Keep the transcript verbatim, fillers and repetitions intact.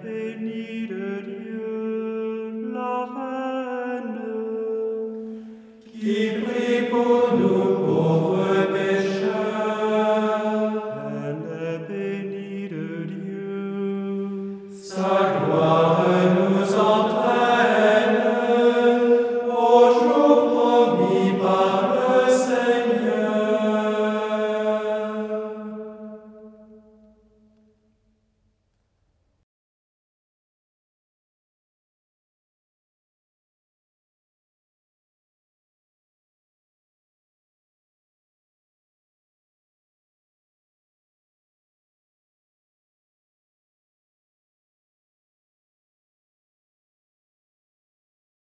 bénie de Dieu, la Reine, qui prie pour nous